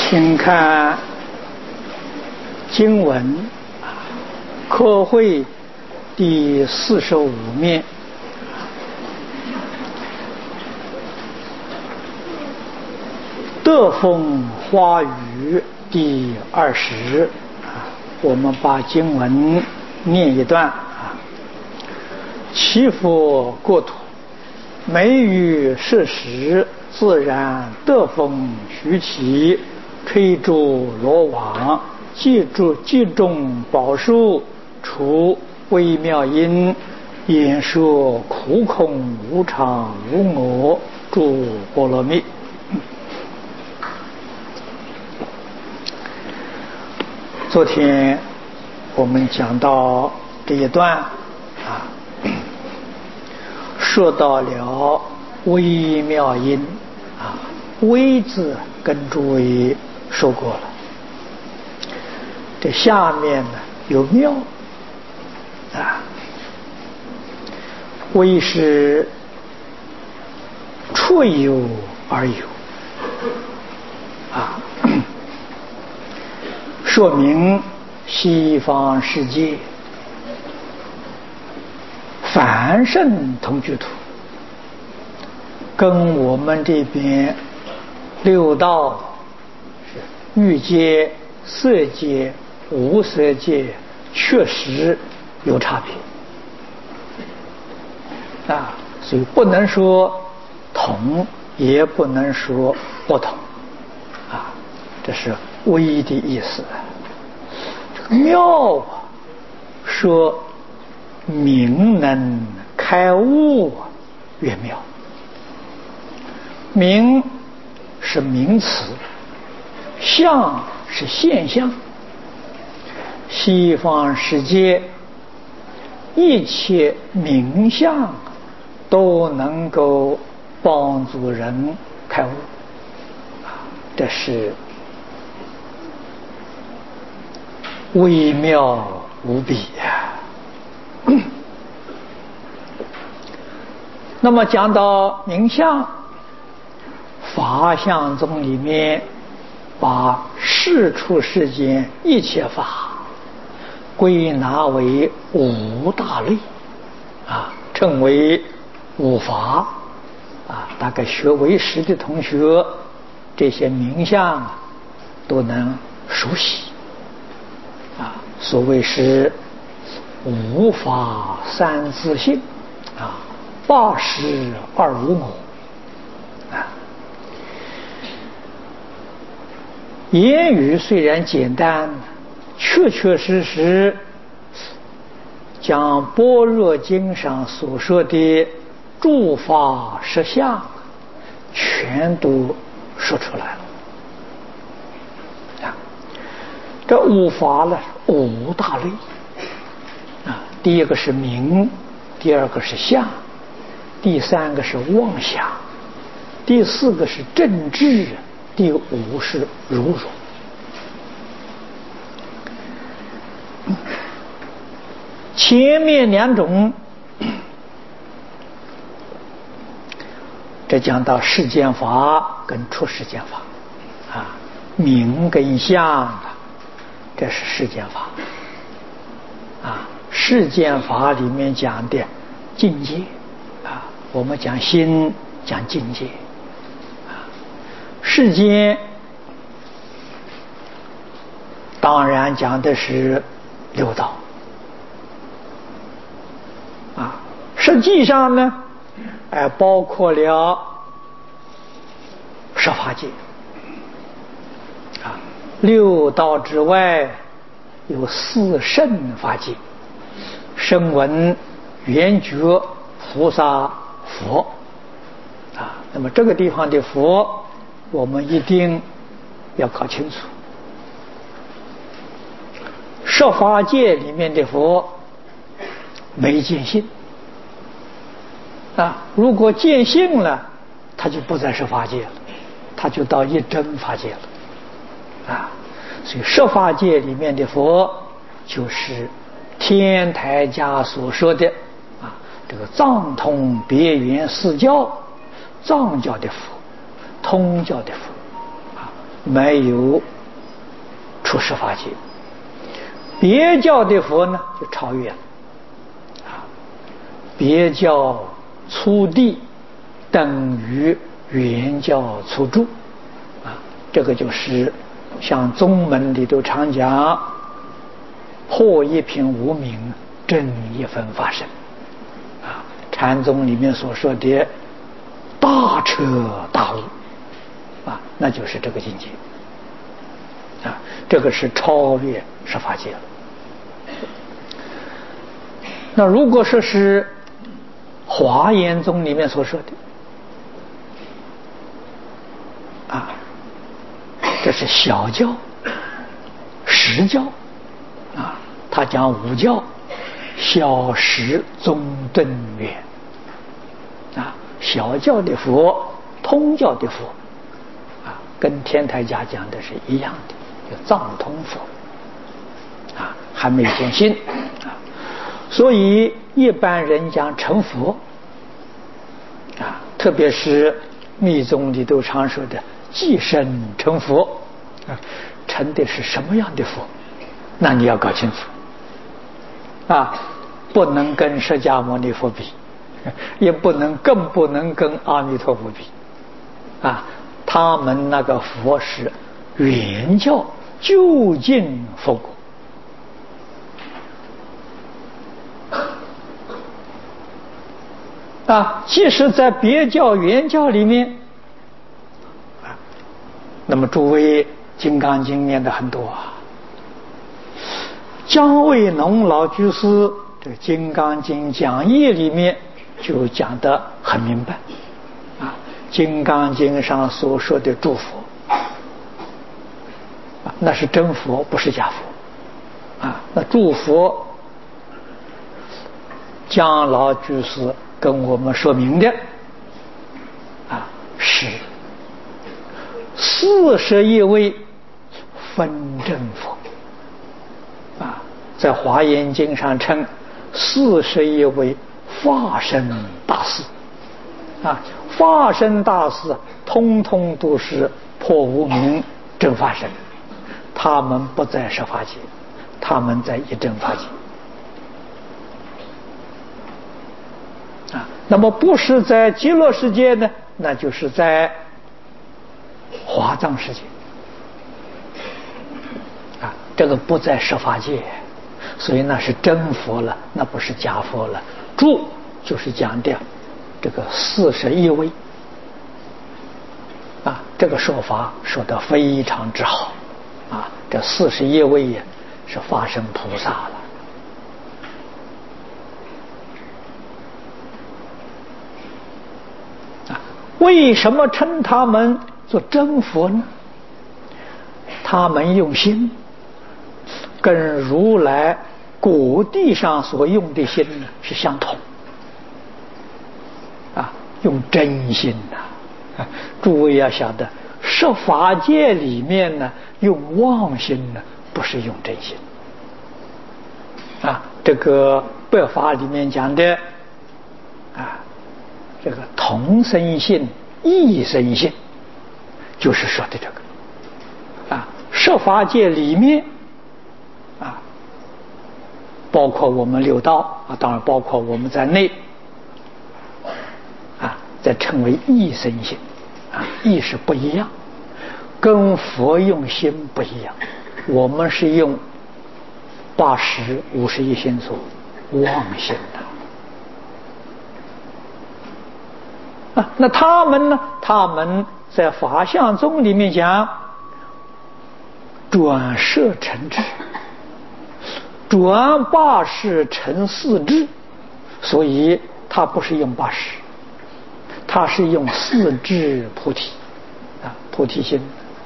请看经文科会第45面，德风花语第20。我们把经文念一段其佛国土，美于世时，自然德风徐起，吹竹罗网，记中宝树，除微妙音，演说苦空无常无我，诸波罗蜜。昨天我们讲到这一段说到了微妙音微字跟诸位说过了，这下面呢有妙微是出有而有说明西方世界凡圣同居土跟我们这边六道欲界、色界、无色界确实有差别所以不能说同，也不能说不同这是微的意思。这个妙说明能开悟越妙。明是名词，相是现象。西方世界一切名相都能够帮助人开悟，这是微妙无比那么讲到名相，法相宗里面把世出世间一切法归纳为五大类称为五法大概学唯识的同学这些名相都能熟悉所谓是五法三自性八识二无我言语虽然简单，确确实实将般若经上所说的诸法实相全都说出来了这五法呢，五大类第一个是名，第二个是相，第三个是妄想，第四个是正智，第五是如如。前面两种这讲到世间法跟出世间法名跟相这是世间法世间法里面讲的境界我们讲心讲境界世间当然讲的是六道实际上呢包括了十法界六道之外有四圣法界，声闻、缘觉、菩萨、佛那么这个地方的佛我们一定要搞清楚。十法界里面的佛没见性如果见性了，他就不在十法界了，他就到一真法界了所以十法界里面的佛就是天台家所说的这个藏通别圆四教，藏教的佛，通教的佛没有出世法界。别教的佛呢就超越了啊，别教初地等于原教初住啊，这个就是像宗门里头常讲，破一品无明，正一分法身啊，禅宗里面所说的大彻大悟啊，那就是这个境界啊，这个是超越十法界了。那如果说是华严宗里面所说的啊，这是小教、实教啊，他讲五教，小实中顿圆啊，小教的佛，通教的佛啊，跟天台家讲的是一样的，叫藏通佛啊，还没见性啊。所以一般人讲成佛啊，特别是密宗里头常说的即身成佛啊，成的是什么样的佛？那你要搞清楚啊，不能跟释迦牟尼佛比，也更不能跟阿弥陀佛比啊，他们那个佛是原教究竟佛果。啊，即使在别教原教里面啊，那么诸位《金刚经》念的很多啊。姜维农老居士这个《金刚经》讲义里面就讲得很明白啊，《金刚经》上所说的诸佛啊，那是真佛，不是假佛啊。那诸佛，姜老居士跟我们说明的啊，是41位分真佛啊，在华严经上称41位化身大士啊，化身大士通通都是破无明正法身，他们不在十法界，他们在一正法界啊。那么不是在极乐世界呢，那就是在华藏世界啊，这个不在十法界，所以那是真佛了，那不是假佛了。住就是讲的这个41位啊，这个说法说得非常之好啊，这41位呀是化身菩萨了。为什么称他们做真佛呢？他们用心跟如来果地上所用的心呢是相同啊，用真心呐。诸位要晓得，十法界里面呢用妄心呢，不是用真心啊。这个百法里面讲的啊，这个同生性、异生性，就是说的这个啊。十法界里面啊，包括我们六道啊，当然包括我们在内啊，再称为异生性啊，异是不一样，跟佛用心不一样，我们是用80-51心所妄心的啊。那他们呢？他们在法相宗里面讲转摄成智，转80成4智，所以他不是用80，他是用4智菩提啊，菩提心。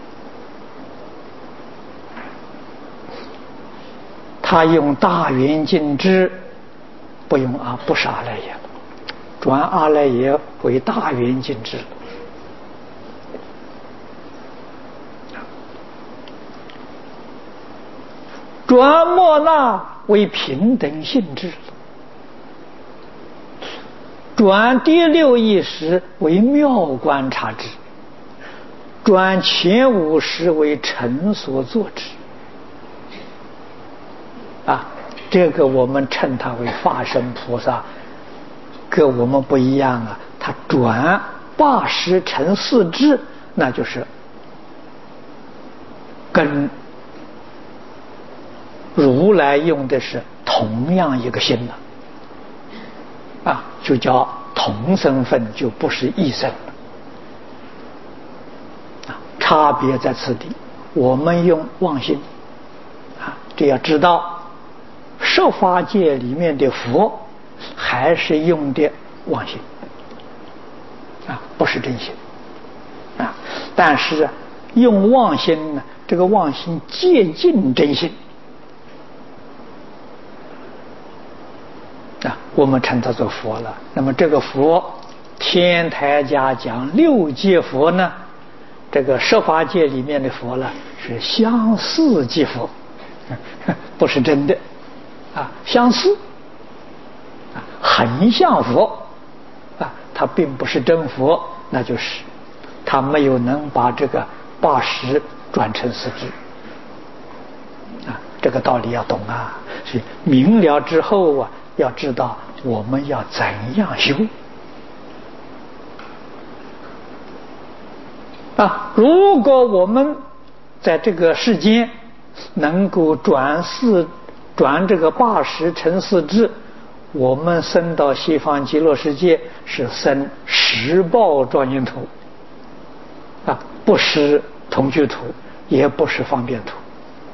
他用大圆镜智，不用啊，不是阿赖耶，转阿赖耶为大圆镜智，转莫那为平等性智，转第六意识为妙观察智， 转前五识为尘所作之。这个我们称他为法身菩萨，跟我们不一样啊。他转八识成四智，那就是跟如来用的是同样一个心了，就叫同身份，就不是异身了。差别在此地，我们用妄心，这要知道。十法界里面的佛还是用的妄心不是真心但是用妄心呢，这个妄心接近真心我们称它做佛了。那么这个佛，天台家讲六界佛呢，这个十法界里面的佛呢是相似即佛，不是真的相似很像佛他并不是真佛，那就是他没有能把这个八识转成四智这个道理要懂所以明了之后要知道我们要怎样修如果我们在这个世间能够转这个八识成四智，我们升到西方极乐世界是升十报庄严土不是同居土，也不是方便土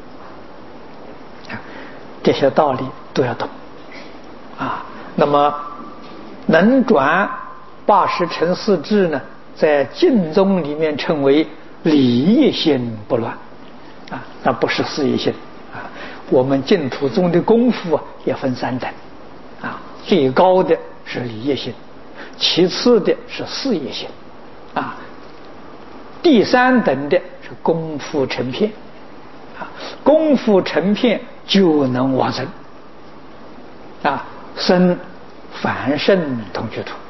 这些道理都要懂那么能转八识成四智呢，在净宗里面称为理业心不乱那不是事业心我们净土宗的功夫也分三等最高的是理业心，其次的是事业心第三等的是功夫成片功夫成片就能往生生凡圣同居土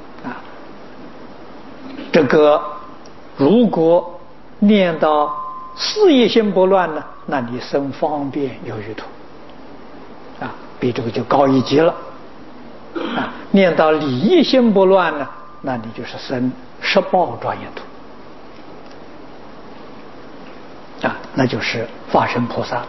这个如果念到事业心不乱呢，那你生方便有余土比这个就高一级了念到理业心不乱呢，那你就是生十报庄严土那就是法身菩萨了。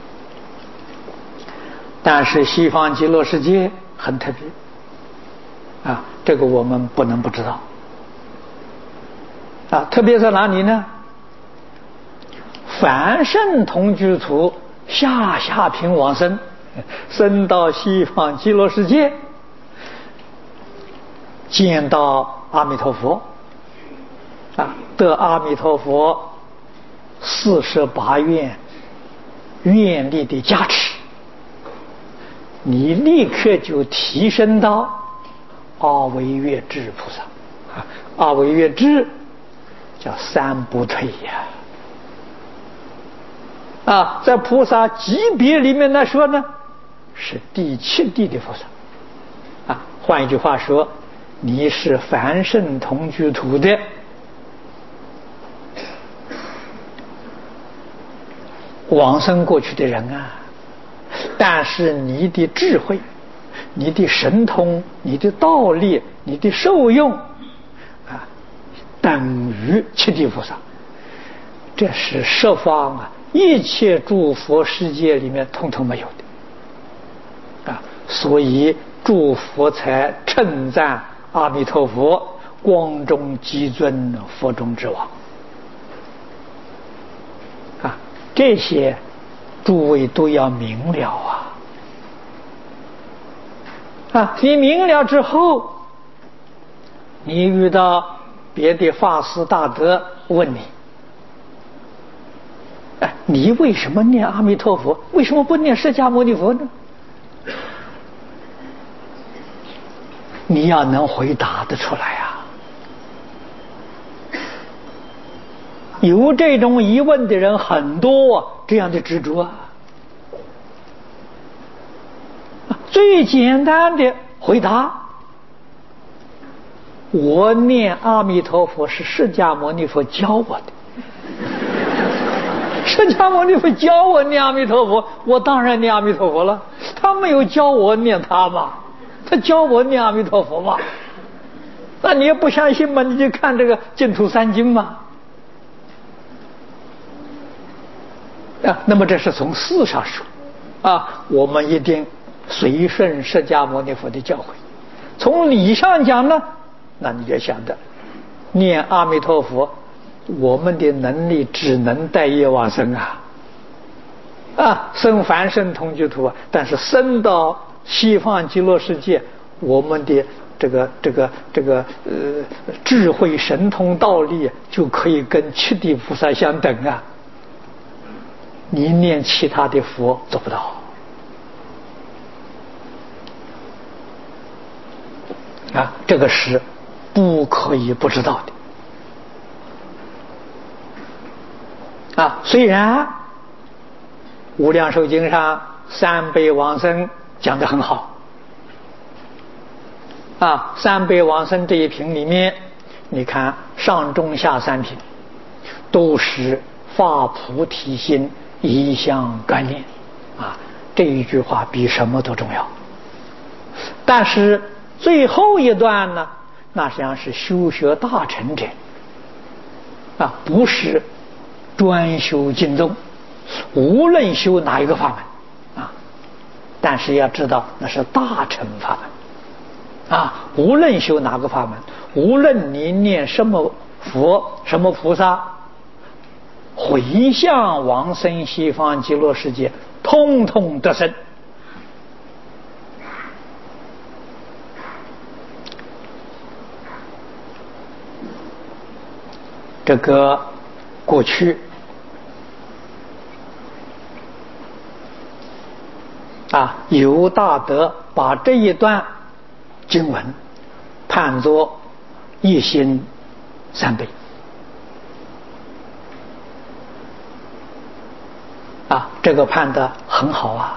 但是西方极乐世界很特别这个我们不能不知道特别在哪里呢？凡圣同居土下品往生，升到西方极乐世界，见到阿弥陀佛得阿弥陀佛48愿愿力的加持，你立刻就提升到阿惟越致菩萨阿惟越致叫三不退在菩萨级别里面来说呢，是第7地的菩萨换一句话说，你是凡圣同居土的往生过去的人但是你的智慧、你的神通、你的道力、你的受用等于7地菩萨，这是十方一切诸佛世界里面统统没有的所以诸佛才称赞阿弥陀佛光中极尊，佛中之王这些诸位都要明了你明了之后，你遇到别的法师大德问你你为什么念阿弥陀佛，为什么不念释迦牟尼佛呢？你要能回答得出来有这种疑问的人很多这样的执着最简单的回答，我念阿弥陀佛是释迦牟尼佛教我的释迦牟尼佛教我念阿弥陀佛，我当然念阿弥陀佛了。他没有教我念他嘛，他教我念阿弥陀佛嘛。那你也不相信嘛？你就看这个净土三经嘛。那么这是从事上说，我们一定随顺释迦牟尼佛的教诲。从理上讲呢，那你就想着念阿弥陀佛，我们的能力只能带业往生生凡圣同居土但是升到西方极乐世界，我们的这个智慧神通道力就可以跟七地菩萨相等你念其他的佛做不到这个是不可以不知道的虽然无量寿经上三辈往生讲得很好三辈往生这一品里面，你看上中下三品都是发菩提心一向干练这一句话比什么都重要。但是最后一段呢，那实际上是修学大成者不是专修经宗，无论修哪一个法门但是要知道那是大乘法门无论修哪个法门，无论你念什么佛什么菩萨，回向往生西方极乐世界，通通得生。这个过去尤大德把这一段经文判作一心三倍这个判得很好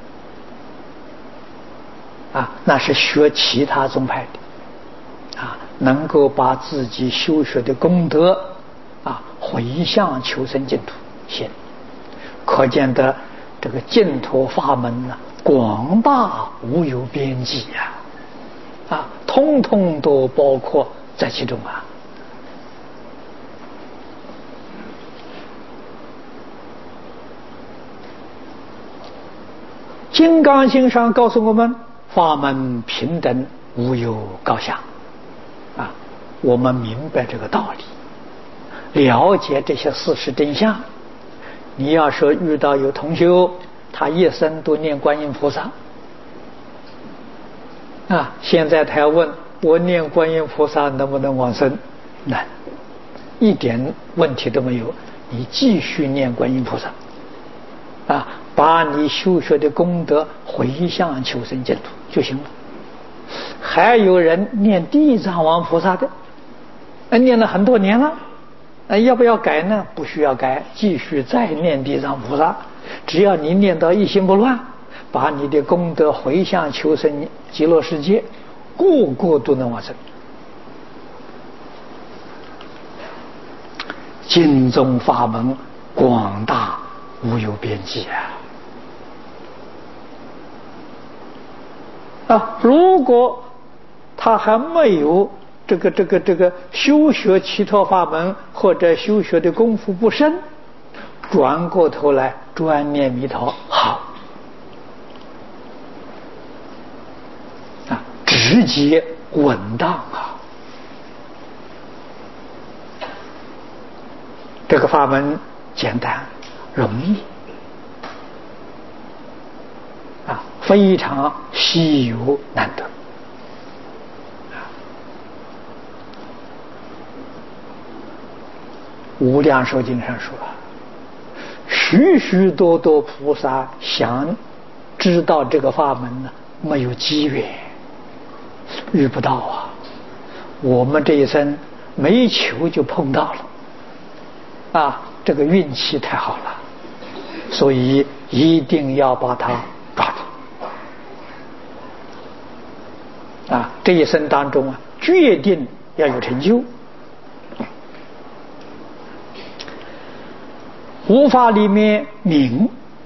那是学其他宗派的能够把自己修学的功德回向求生净土心，可见的这个净土法门呢广大无有边际通通都包括在其中金刚经上告诉我们，法门平等无有高下我们明白这个道理，了解这些事实真相。你要说遇到有同修他一生都念观音菩萨现在他要问我念观音菩萨能不能往生，难，一点问题都没有，你继续念观音菩萨把你修学的功德回向求生净土就行了。还有人念地藏王菩萨的念了很多年了要不要改呢？不需要改，继续再念地藏菩萨，只要你念到一心不乱，把你的功德回向求生极乐世界，个个都能往生。经宗法门广大无有边际如果他还没有这个修学其他法门或者修学的功夫不深，转过头来专念弥陀好直接稳当这个法门简单容易非常稀有难得无量寿经上说许许多多菩萨想知道这个法门呢，没有机缘，遇不到我们这一生没求就碰到了这个运气太好了，所以一定要把它抓住这一生当中决定要有成就。 佛法里面名，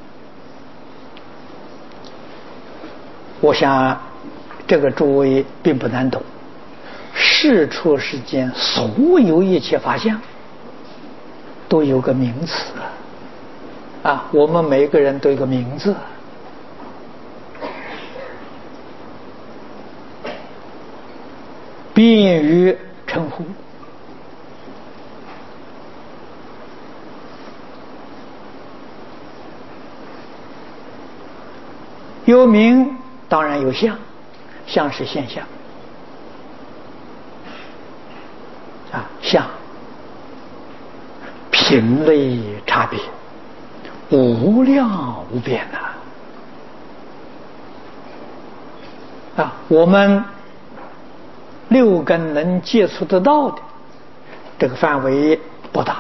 我想这个诸位并不难懂。世出世间所有一切法相都有个名词啊，我们每个人都有个名字，便于称呼。有名当然有相，相是现象啊，相品类差别无量无边啊！我们六根能接触得到的这个范围不大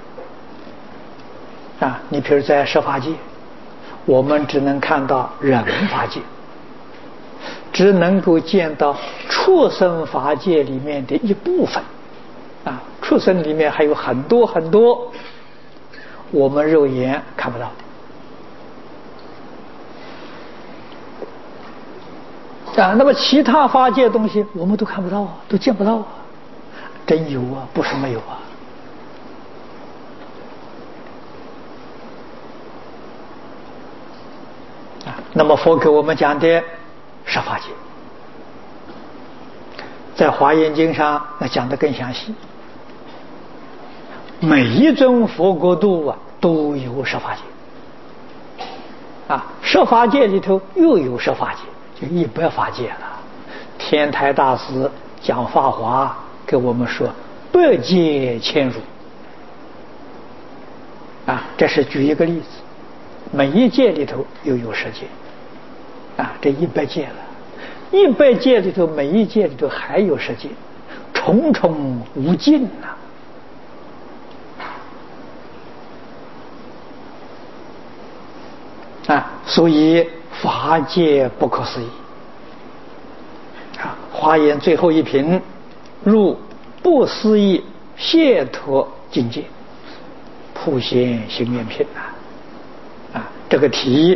啊。你比如在设法界，我们只能看到人法界，只能够见到畜生法界里面的一部分啊。畜生里面还有很多很多我们肉眼看不到的啊。那么其他法界的东西我们都看不到啊，都见不到啊。真有啊，不是没有啊。那么佛给我们讲的十法界，在华严经上那讲得更详细，每一尊佛国度啊都有十法界啊，十法界里头又有十法界，就100法界了。天台大师讲法华给我们说百界千如啊，这是举一个例子，每一界里头又有10界啊，这100界了，100界里头每一界里头还有10界，重重无尽啊！所以法界不可思议啊！华严最后一品入不思议解脱境界，普贤行愿品啊！这个题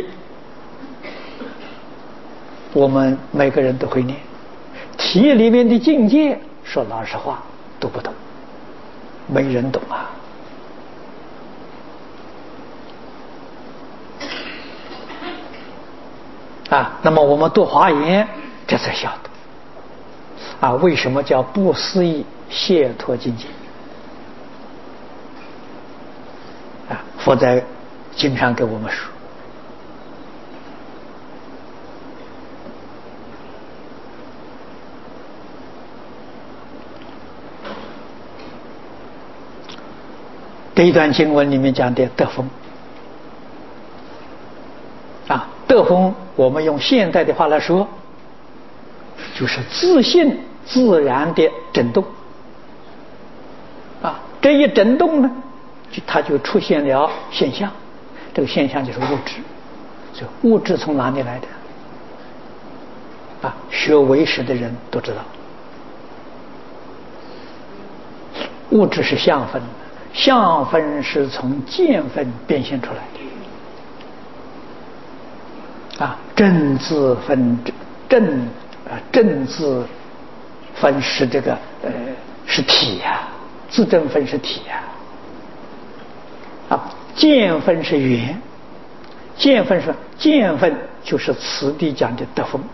我们每个人都会念，题里面的境界说老实话都不懂，没人懂啊！那么我们读华严这才晓得啊，为什么叫不思议解脱境界啊？佛在经上给我们说，这一段经文里面讲的得风啊，得风我们用现代的话来说，就是自信自然的震动啊。这一震动呢，它就出现了现象，这个现象就是物质。所以物质从哪里来的啊？学唯识的人都知道，物质是相分，相分是从见分变现出来的啊。正字分正字分是这个是体自正分是体啊，见分是缘，见分就是此地讲的得风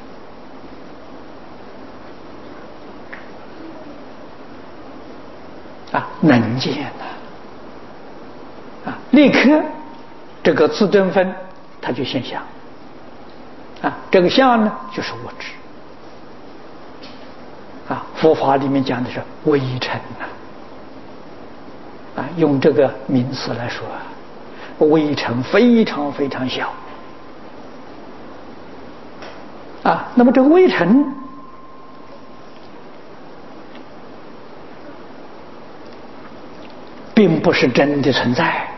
啊，能见啊，立刻这个自正分它就现象啊，这个相呢就是物质啊。佛法里面讲的是微尘啊，用这个名词来说微尘非常非常小啊。那么这个微尘并不是真的存在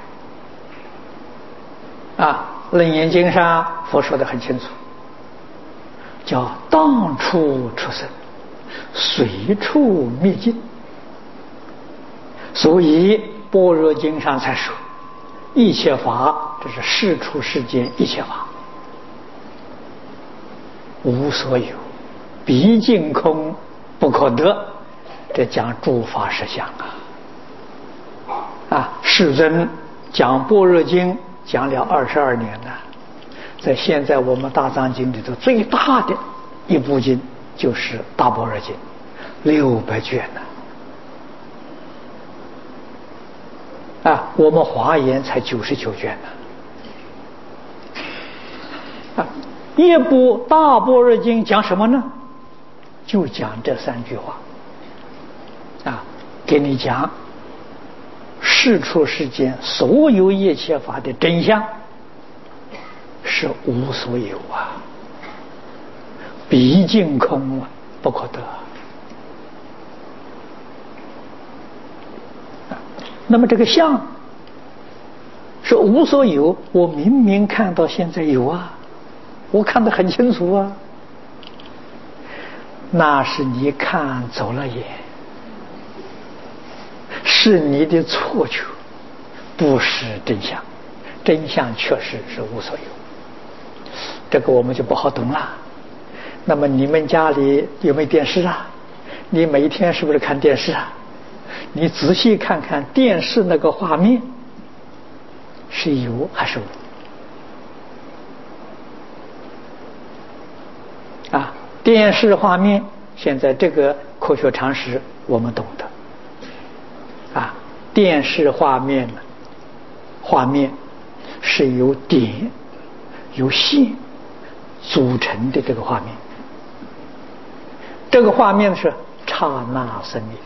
啊。楞严经上佛说得很清楚，叫当处出生，随处灭尽。所以般若经上才说一切法，这是世出世间一切法，无所有，毕竟空，不可得。这讲诸法实相世尊讲般若经讲了22年了，在现在我们大藏经里头最大的一部经就是大般若经，600卷呢。我们华严才99卷呢。一部大般若经讲什么呢？就讲这3句话。给你讲世出世间所有一切法的真相是无所有毕竟空不可得。那么这个相是无所有，我明明看到现在有我看得很清楚那是你看走了眼，是你的错觉，不是真相。真相确实是无所有，这个我们就不好懂了。那么你们家里有没有电视你每一天是不是看电视你仔细看看电视那个画面是有还是无电视画面现在这个科学常识我们懂得电视画面是由点由线组成的这个画面，这个画面是刹那生灭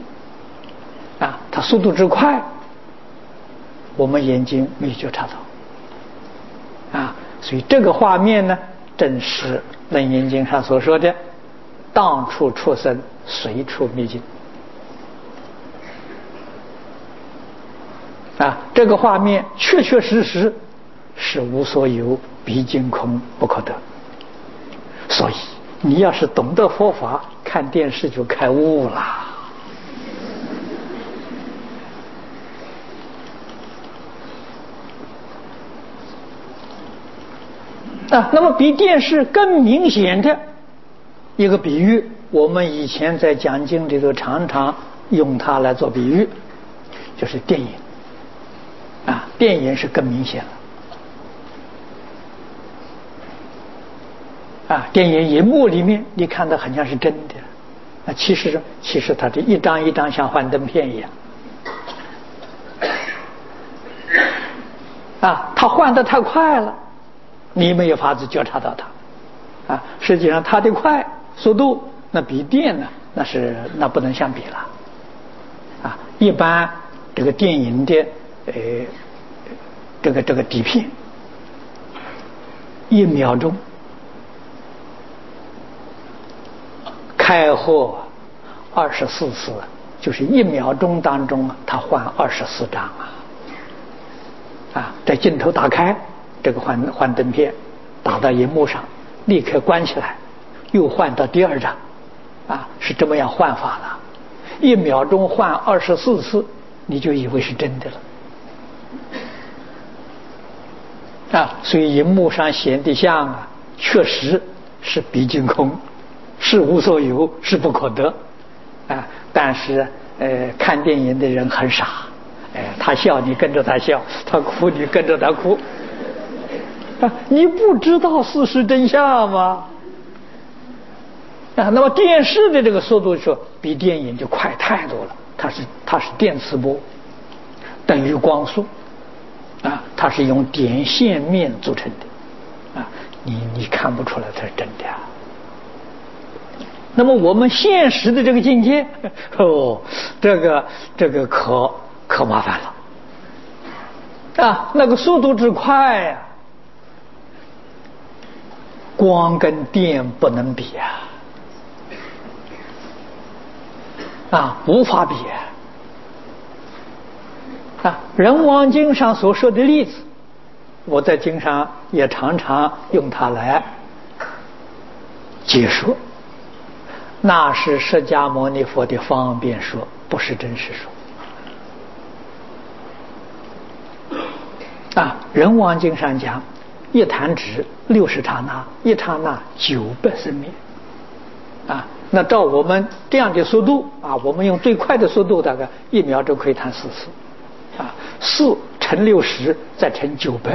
它速度之快我们眼睛没有觉察到所以这个画面呢正是楞严经上所说的当处出生随处灭尽这个画面确确实实是无所有，毕竟空，不可得。所以你要是懂得佛法，看电视就开悟了那么比电视更明显的一个比喻，我们以前在讲经里头常常用它来做比喻，就是电影电影是更明显了电影荧幕里面你看的很像是真的其实它这一张一张像幻灯片一样它换得太快了，你没有法子觉察到它实际上它的快速度那比电呢那不能相比了一般这个电影的这个底片1秒钟开合24次，就是1秒钟当中它换24张这镜头打开，这个幻灯片打到荧幕上，立刻关起来，又换到第2张是这么样换法的，1秒钟换24次，你就以为是真的了所以荧幕上显的像确实是毕竟空，是无所有，是不可得但是看电影的人很傻他笑你跟着他笑，他哭你跟着他哭你不知道事实真相吗那么电视的这个速度说比电影就快太多了，它是电磁波等于光速它是用点线面组成的你看不出来它是真的那么我们现实的这个境界这个可麻烦了那个速度之快光跟电不能比无法比人王经上所说的例子，我在经上也常常用它来解说，那是释迦牟尼佛的方便说，不是真实说人王经上讲，一弹指60刹那，一刹那900生灭。那照我们这样的速度我们用最快的速度，大概1秒钟可以弹4次，4乘60再乘900，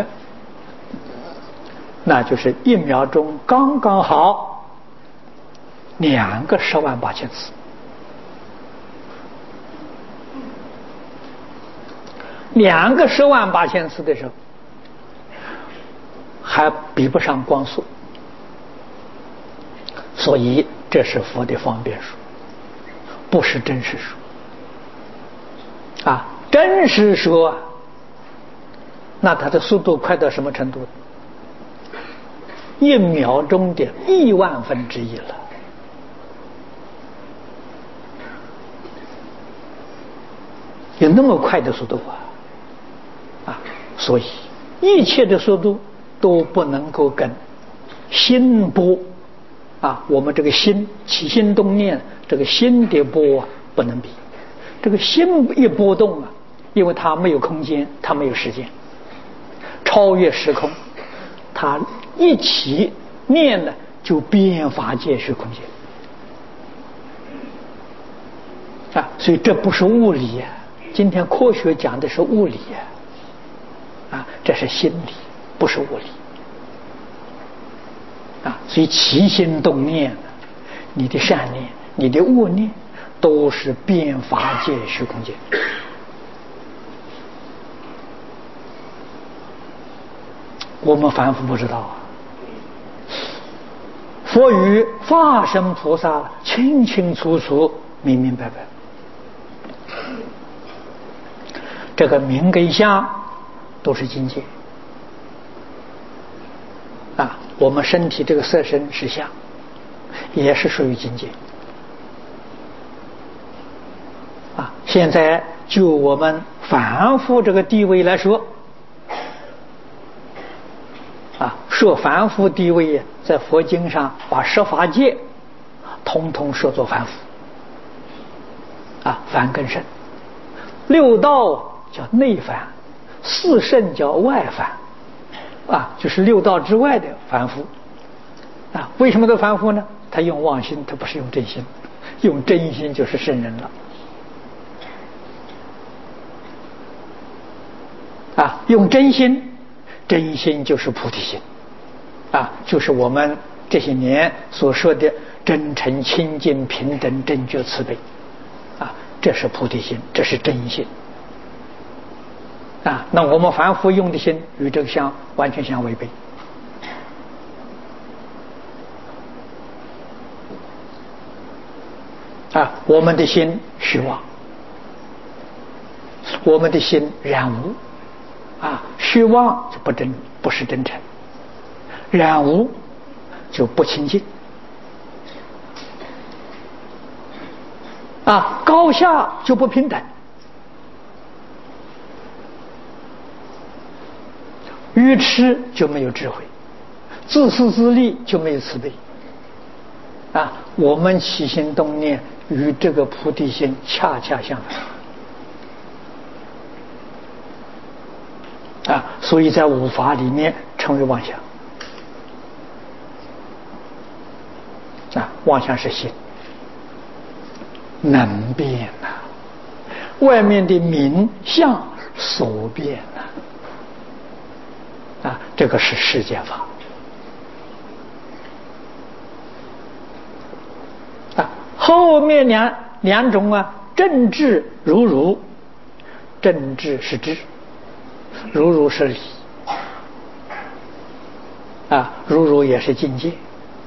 那就是1秒钟刚刚好2个108000次。2个108000次的时候，还比不上光速，所以这是佛的方便数，不是真实数真实数那它的速度快到什么程度？1秒钟的10000分之一了。有那么快的速度所以一切的速度都不能够跟心波我们这个心起心动念，这个心的波不能比。这个心一波动因为它没有空间，它没有时间，超越时空，它一起念呢就遍法界虚空间所以这不是物理今天科学讲的是物理这是心理，不是物理所以起心动念，你的善念，你的恶念，都是遍法界虚空间。我们凡夫不知道佛与法身菩萨清清楚楚、明明白白。这个名跟相都是境界我们身体这个色身是相，也是属于境界现在就我们凡夫这个地位来说说凡夫地位，在佛经上把10法界统统说作凡夫凡跟圣，6道叫内凡，4圣叫外凡就是6道之外的凡夫为什么都凡夫呢？他用妄心，他不是用真心，用真心就是圣人了用真心，真心就是菩提心就是我们这些年所说的真诚清净平等正觉慈悲这是菩提心，这是真心那我们凡夫用的心与这个相完全相违背我们的心虚妄，我们的心染污虚妄就不是真诚，染污就不清净高下就不平等，愚痴就没有智慧，自私自利就没有慈悲我们起心动念与这个菩提心恰恰相反所以在五法里面称为妄想妄想是心能变外面的名相所变这个是世间法后面两种正智如如，正智是智，如如是理如如也是境界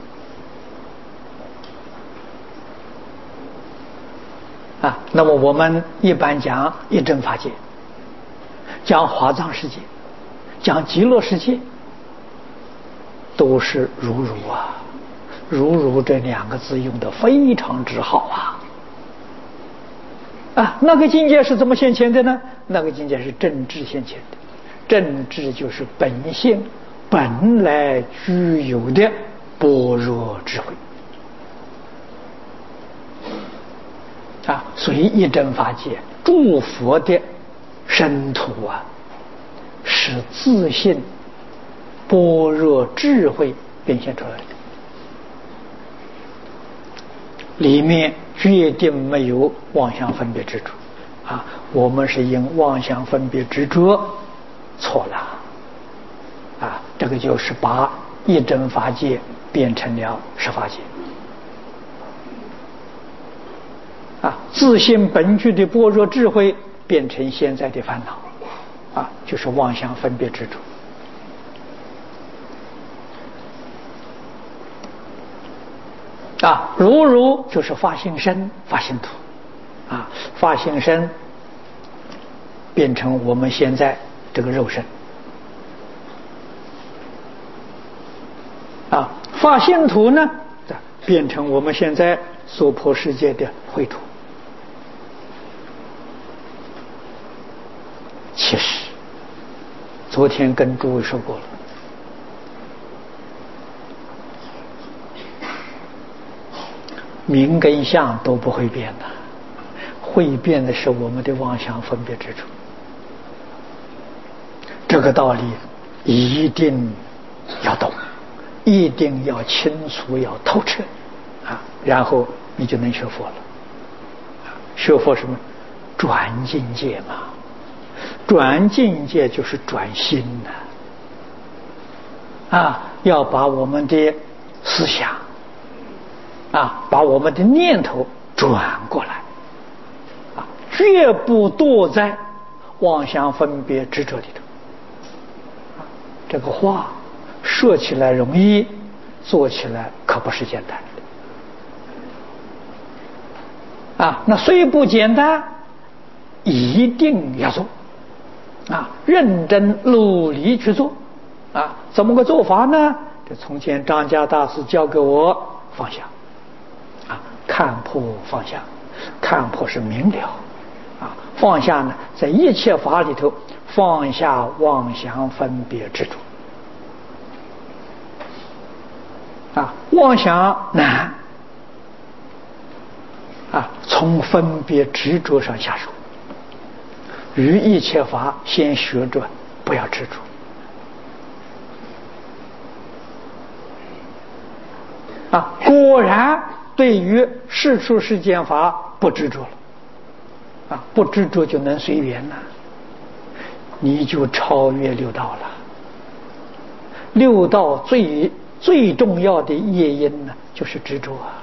那么我们一般讲一真法界，讲华藏世界，讲极乐世界，都是如如如如这2个字用得非常之好那个境界是怎么现前的呢？那个境界是正智现前的，正智就是本性本来具有的般若智慧所以一真法界诸佛的身土是是自信般若智慧变现出来的，里面决定没有妄想分别执着啊！我们是因妄想分别执着错了啊！这个就是把一真法界变成了十法界啊！自信本具的般若智慧变成现在的烦恼啊，就是妄想分别执着。啊，如就是发心身、发心土，啊，发心身变成我们现在这个肉身，啊，发心土呢，变成我们现在娑婆世界的秽土。其实，昨天跟诸位说过了。名跟相都不会变的，会变的是我们的妄想分别执着。这个道理一定要懂，一定要清楚，要透彻啊，然后你就能学佛了。学佛什么？转境界嘛，转境界就是转心呐，啊，要把我们的思想。啊，把我们的念头转过来，啊，绝不堕在妄想分别执着里头。这个话说起来容易，做起来可不是简单的。啊，那虽不简单，一定要做，啊，认真努力去做，啊，怎么个做法呢？这从前张家大师教给我放下。看破放下，看破是明了啊，放下呢，在一切法里头放下妄想分别执着啊，妄想难啊，从分别执着上下手，于一切法先学着不要执着啊，果然。对于世出世间法不执着了，啊，不执着就能随缘了，你就超越六道了。六道最重要的业因呢，就是执着啊。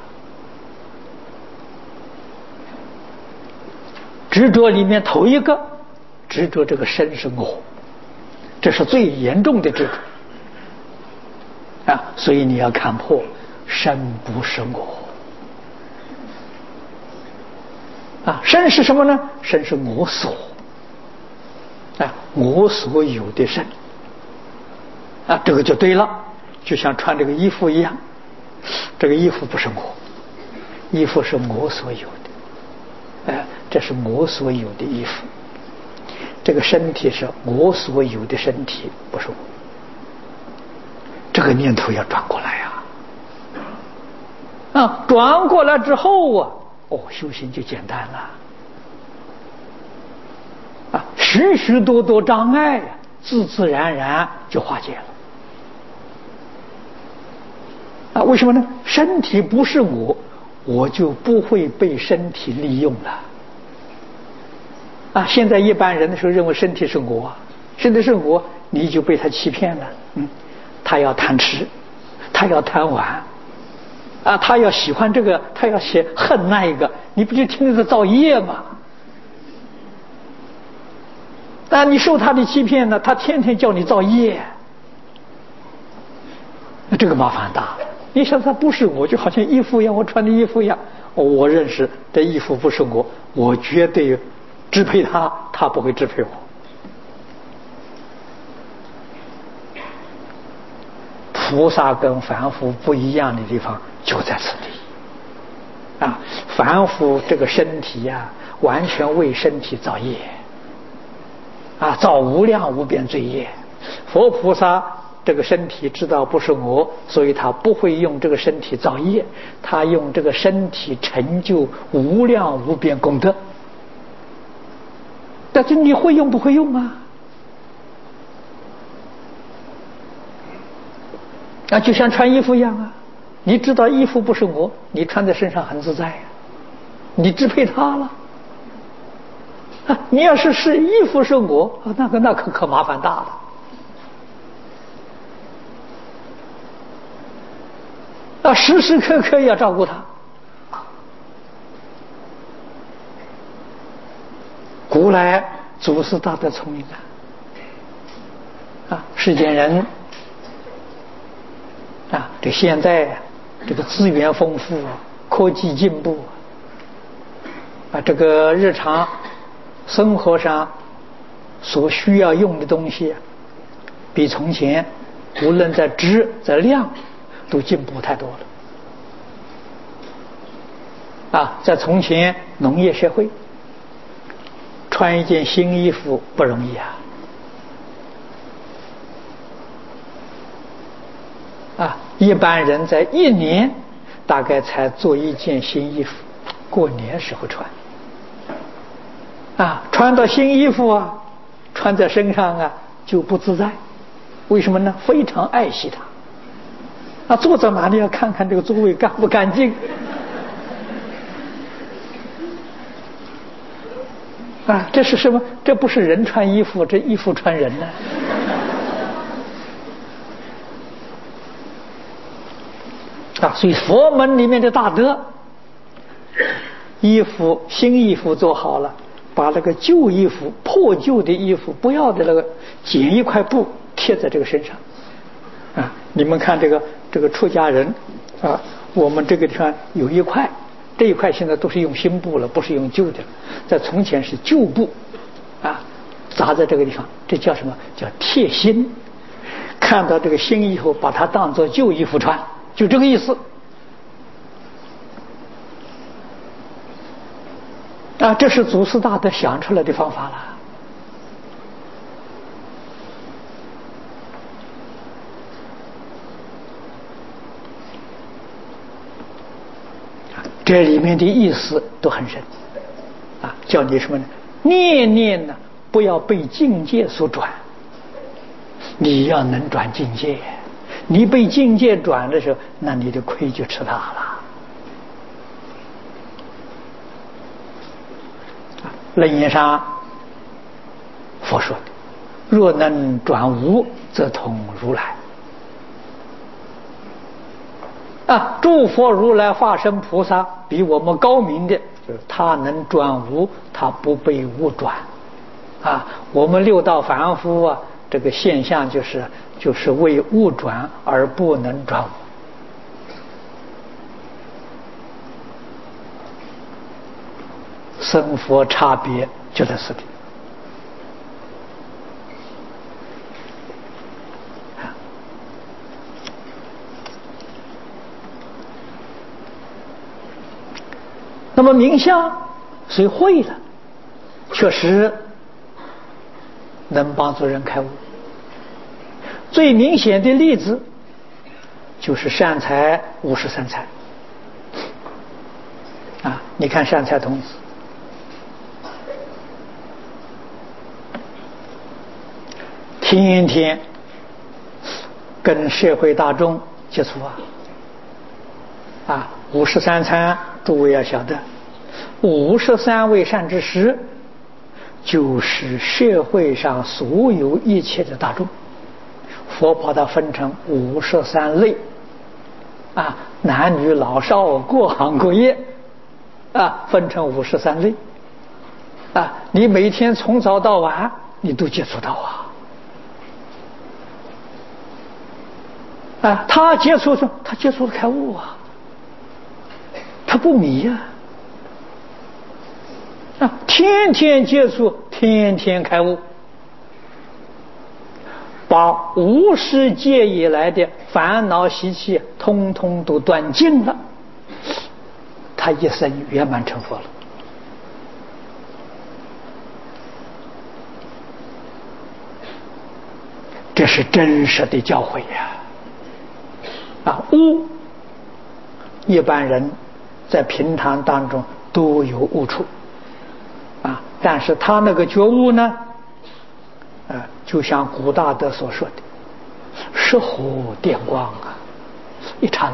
执着里面头一个，执着这个身是我，这是最严重的执着啊。所以你要看破，身不是我。啊，身是什么呢？身是我所，啊，我所有的身，啊，这个就对了，就像穿这个衣服一样，这个衣服不是我，衣服是我所有的，这是我所有的衣服，这个身体是我所有的身体，不是我，这个念头要转过来呀，啊，转过来之后啊。哦，修行就简单了啊！许许多多障碍呀，自自然然就化解了啊！为什么呢？身体不是我，我就不会被身体利用了啊！现在一般人的时候认为身体是我，身体是我，你就被他欺骗了。他要贪吃，他要贪玩。啊，他要喜欢这个，他要恨那一个，你不就听着造业吗？啊，你受他的欺骗呢，他天天叫你造业，那这个麻烦大。你想他不是我，就好像衣服一样，我穿的衣服一样，我认识这衣服不是我，我绝对支配他，他不会支配我。菩萨跟凡夫不一样的地方就在此地啊！凡夫这个身体呀，完全为身体造业啊，造无量无边罪业。佛菩萨这个身体知道不是我，所以他不会用这个身体造业，他用这个身体成就无量无边功德。但是你会用不会用啊？ 啊，就像穿衣服一样啊，你知道衣服不是我，你穿在身上很自在呀，你支配它了。啊，你要是衣服是我，那可麻烦大了。啊，时时刻刻要照顾它。古来祖师大德聪明啊！世间人啊，这现在这个资源丰富，科技进步啊，这个日常生活上所需要用的东西，比从前无论在质在量都进步太多了。啊，在从前农业社会，穿一件新衣服不容易啊！啊，一般人在一年大概才做一件新衣服，过年时候穿。啊，穿到新衣服啊，穿在身上啊就不自在。为什么呢？非常爱惜它。啊，坐在哪里要看看这个座位干不干净。啊，这是什么？这不是人穿衣服，这衣服穿人呢。啊，所以佛门里面的大德，衣服新衣服做好了，把那个旧衣服破旧的衣服不要的那个剪一块布贴在这个身上。啊，你们看这个出家人啊，我们这个地方有一块。这一块现在都是用新布了，不是用旧的了。在从前是旧布，啊，扎在这个地方，这叫什么？叫贴心。看到这个新衣服，把它当作旧衣服穿，就这个意思。啊，这是祖师大德想出来的方法了。这里面的意思都很深，啊，叫你什么呢？念念呢，不要被境界所转，你要能转境界。你被境界转的时候，那你的亏就吃大了。楞严上佛说的：若能转无，则同如来。啊，诸佛如来化身菩萨比我们高明的，就是他能转无，他不被物转。啊，我们六道凡夫啊，这个现象就是为物转而不能转无。生佛差别就在此地。那么冥想谁会了，确实能帮助人开悟。最明显的例子就是善财53财啊！你看善财童子，天天跟社会大众接触啊！53参，诸位要晓得，53位善知识就是社会上所有一切的大众。佛把它分成53类，啊，男女老少各行各业，啊，分成53类，啊，你每天从早到晚你都接触到啊，他接触了开悟啊，他不迷啊，天天接触，天天开悟。把无始界以来的烦恼习气通通都断尽了，他一生圆满成佛了。这是真实的教诲啊！悟，一般人在平常当中都有悟处啊，但是他那个觉悟呢，就像古大德所说的，实火电光啊， 一刹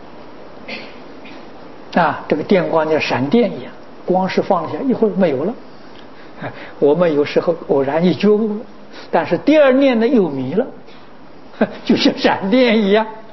那，这个电光像闪电一样，光是放下，一会儿没有了。我们有时候偶然一觉悟了，但是第二念呢又迷了，就像闪电一样。